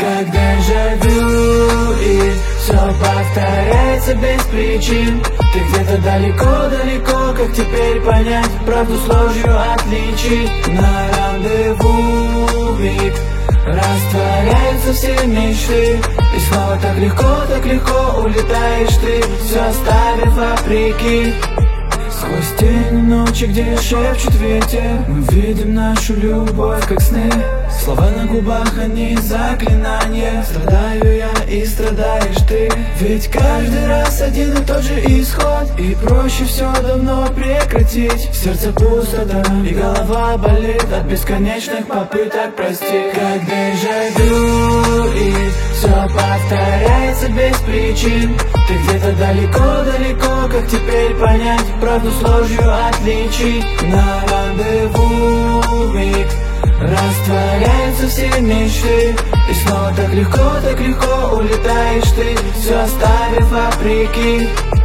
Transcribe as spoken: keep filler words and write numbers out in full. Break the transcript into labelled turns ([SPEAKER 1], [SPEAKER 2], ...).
[SPEAKER 1] Как дежавю, и все повторяется без причин. Ты где-то далеко-далеко, как теперь понять правду с ложью отличить? На рандеву миг растворяются все мечты, и снова так легко, так легко улетаешь ты, все оставив вопреки. Сквозь тени ночи, где шепчет ветер, мы видим нашу любовь, как сны. Слова на губах, они заклинания. Страдаю я и страдаешь ты. Ведь каждый раз один и тот же исход, и проще все давно прекратить. В сердце пустота, и голова болит от бесконечных попыток простить. Как дежавю, и все повторяется без причин. Ты где-то далеко-далеко, как теперь понять правду с ложью отличить? На рандеву миг растворяются все мечты, и снова так легко, так легко улетаешь ты, все оставив вопреки.